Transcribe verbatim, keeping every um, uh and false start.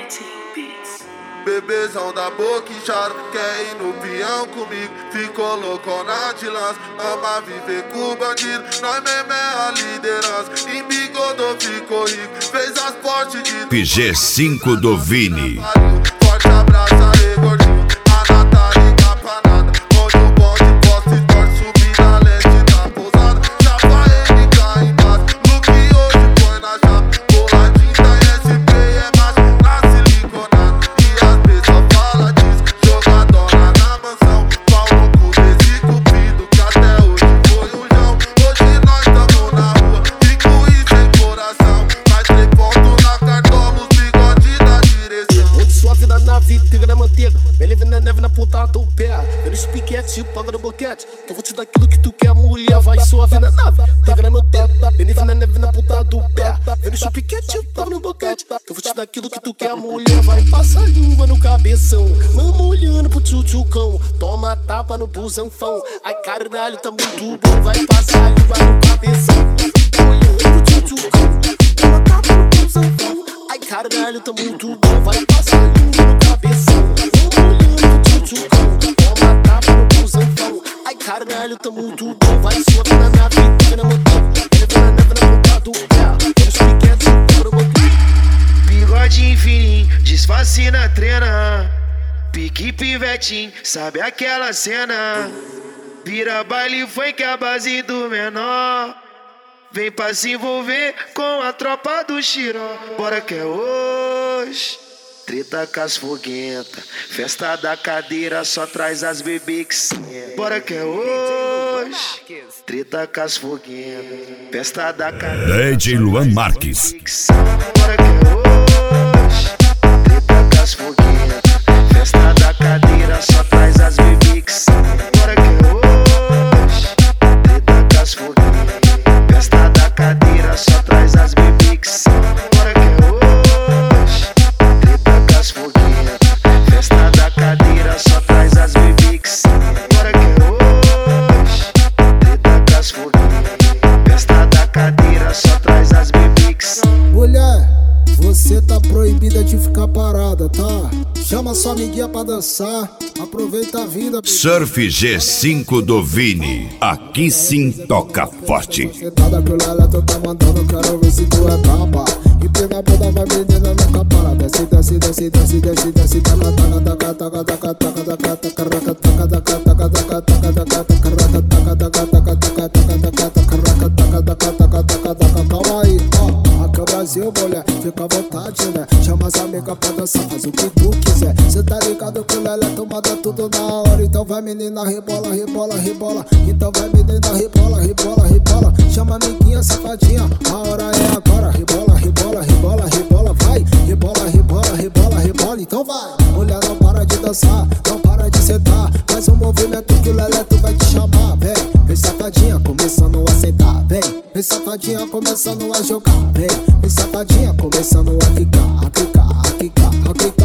Bebezão da boca inchada, quer ir no peão comigo. Ficou loucona de lança, ama viver com bandido. Nós mesmo é a liderança, embigodou, ficou rico. Fez as portes de P G cinco do Vini. Forte abraço aí, gordinho. A Natália Capanada, onde o bonde posta e torce. Subir na leste da pousada, chapa ele cai embaixo. Look hoje põe na chapa, boladinho da S P é macho. Na siliconada, e as pessoas falam disso. Jogadora na mansão, pau no cu desse cupido, que até hoje foi um jão. Hoje nós tamo na rua, rico e sem coração. Mais três pontos na cartola, os bigode da direção. Onde sua vida na vida, na manteiga. Believe na neve na ponta do pé. Eu nos piquete, paga no boquete. Que eu vou te dar aquilo que tu quer, mulher. Vai sua vida na nave, tega na manteiga. Believe na neve na ponta do pé. Eu nos piquete, paga no boquete. Que eu vou te dar aquilo que tu quer, mulher. Vai passar língua no cabeção. Mama olhando pro tchutchucão. Toma tapa no busanfão. Ai caralho, tá muito bom. Vai passar língua no cabeção. Olhando pro tchutchucão. Toma tapa no busanfão. Ai caralho, tá muito bom. Vai passar língua no cabeção. Olhando pro tchutchucão. Toma tapa no busanfão. Ai caralho, tá muito bom. Vai sua vida na vida, na manteiga. Ele vem na neve na ponta do pé. Eles piquetes, pro boquete. Bigode fininho, disfarce na trena. Pique pivetinho, sabe aquela cena? Vira baile foi que é a base do menor. Vem pra se envolver com a tropa do Xiró. Bora que é hoje. Treta com as foguenta, festa da cadeira, só traz as bebê que senta. Bora que é hoje. Treta com as foguenta, festa da cadeira, D J Luan Marques. bora que é hoje. Treta com as foguenta, festa da cadeira, só traz as bebê que senta. Bora que é hoje. Treta com as foguenta, festa da cadeira, só traz as bebê que senta. Bora que é hoje. Treta com as foguenta, festa da cadeira, só traz as bebê que senta. Bora que é hoje. Treta com as foguenta, festa da cadeira, só traz as bebê que senta. Mulher, você tá proibida de ficar parada, tá? Chama sua amiguinha pra dançar. Aproveita a vida. Surf G cinco do Vini. Aqui sim toca forte. Sentada que o Lala tu tá mandando, quero ver se tu é braba. E pega a bunda, vai menina, nunca para. Desce, desce, desce, desce, desce, desce. Taca, taca, taca, taca, taca, taca, taca, taca, taca, taca, taca, taca, taca, taca, taca, taca, taca. Calma aí, ó. Aqui é o Brasil, mulher, fica à vontade, né? Chama as amigas pra dançar, faz o que tu quiser. Cê tá ligado que o Lelé tu manda tudo na hora. Então vai menina, rebola, rebola, rebola. Então vai menina, rebola, rebola, rebola. Chama a amiguinha, safadinha, a hora é agora. Rebola, rebola, rebola, rebola, vai. Rebola, rebola, rebola, rebola. Então vai. Mulher, não para de dançar, não para de sentar. Faz um movimento que o Lelé tu vai te chamar. Vem, vem safadinha, começando a sentar. Vem, vem safadinha, começando a jogar. Vem, vem safadinha, começando a quicar, a quicar, a quicar, a quicar.